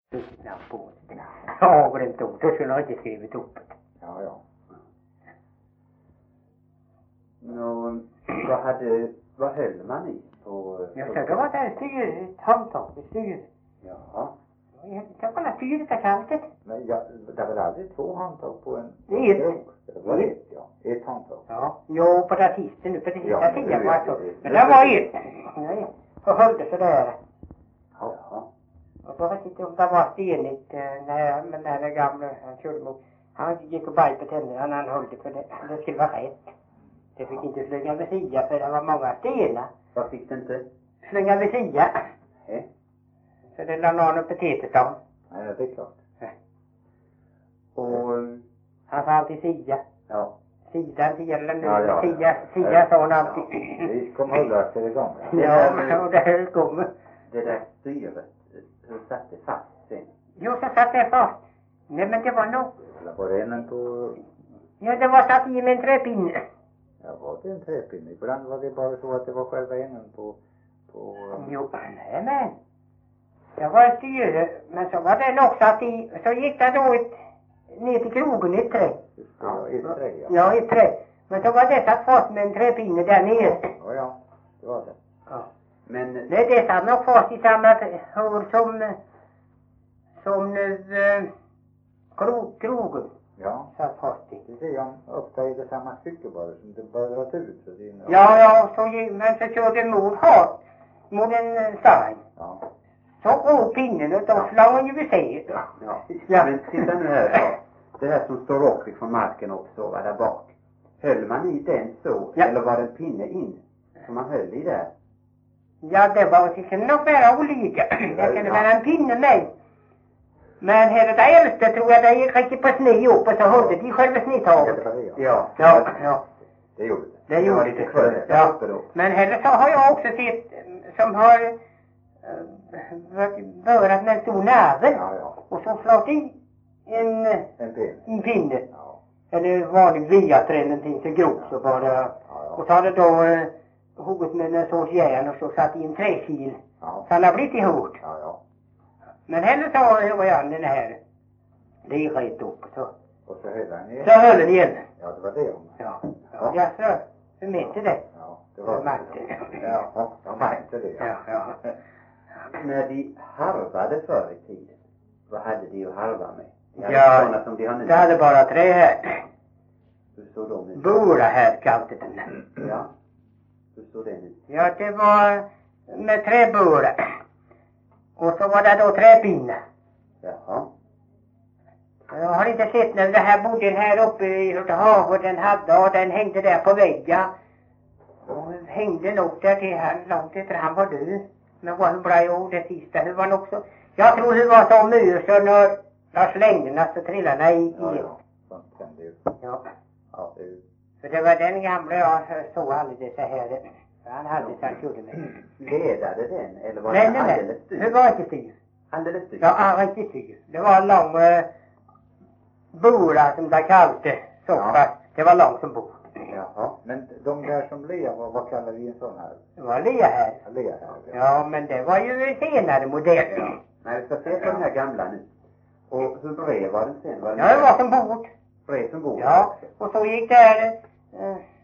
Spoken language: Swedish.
Ja, på det. Ja, och den tog. Så skulle jag inte skrivit upp det. Ja. Nå, vad höll man i på... Ja, så det var där styret, handtag i styret. Ja. Det var styret där kantet. Men det var väl aldrig 2 handtag på en... Det är ett. Det var ett, ja. Ett handtag. Ja, jo, på artisten nu, på det sista tiden var så. Men det det var ett. Nej, och höll det sådär. Ja. Och så vet jag inte om det var stenigt, när den gamla, han körde mot, han gick och baj på tänderna, han höll det för det skulle vara rätt. Det fick inte slänga vid sia för det var många stenar. Vad fick det inte? Slänga vid sia. Nej. Så det la någon upp ett om. Nej, det är klart. Ja. Och... Han sa alltid sia. Ja. Sidan till gällen nu. Ja. Sia sa han alltid. Vi kommer hålla till igång. Ja, och det höll kommer. Det där styret, hur satt det fast sen? Jo, så satt det fast. Nej, men det var nog. Eller var det en på... Ja, det var satt i med en träpinne. Ja, var det en träpinne? Ibland var det bara så att det var själva änden på... Jo, nej men. Det var ett styre, men så var den också att så gick det då ner till krogen i ett trä. Ja, ett trä, ja. Ja, ett trä. Men så var det satt fast med en träpinne där nere. Ja, det var det. Ja. Men... Nej, det satt nog fast i samma hår som nu krogen. Ja. Satt fast i. Det ser om ofta är det samma stycke bara som det bara var ut. Så det Ja, men så körde mot en stein. Ja. Så åt pinnen och då slog hon ju vid sig. Ja. Men titta nu här då. Det här som står upp ifrån marken också, var där bak. Höll man i den så? Ja. Eller var det en pinne in som man höll i där? Ja, det kunde nog vara olika. Det kunde vara en pinne med. Men här det äldste tror jag det gick riktigt på sne upp och så höll de själva snitaget. Ja. Det gjorde det. Det gjorde det. Ja. Men heller så har jag också sett som har börjat med en stor näve. Ja. Och så slått i en pinne. Ja. Eller vanlig viaträd någonting så grov så bara. Och så hade då hugget med en sorts järn och så satt i en träkil. Ja. Så han har blivit ihåg. Ja. Men heller så var jag den här. Det gick rätt upp så. Och så höll han igen. Så höll den igen. Ja, det var det hon. Ja. Ja, så. Du mätte det. Ja, det var det. Ja, jag märkte det. Ja. När de harvade förr i tiden, vad hade de att harva med? De hade sådana som de har nu. Det hade bara trä här. Hur såg de ut? Bora här kallade den. Ja. Hur såg den ut? Ja, det var med träbora. Och så var det då träpinnar. Jaha. Jag har inte sett när det här bodde här uppe i havet den hade och den hängde där på väggen. Och hängde nog där till han långt efter han var död. Men var hur bra ord det sista. Hur var han också. Jag tror det var så mycket så när jag slängde den så trillade den i. Ja. Sånt hände ju. Ja. Ja, det är ju. För det var den gamla jag såg alldeles så här. Han hade så han gjorde med. Ledade den? Eller var Nej. alldeles styr? Hur var inte styr? Alldeles styr? Ja, riktigt styr. Det var en lång bora som det kallade. Så fast. Det var långt som bor. Jaha. Men de där som lear, vad kallar vi en sån här? Det var lea här. Lea här. Ja, men det var ju senare modell. Ja. Nej, vi ska se på den här gamla nu. Och hur bred var den sen? Ja, det var som bord. Bred som bord? Ja, och så gick det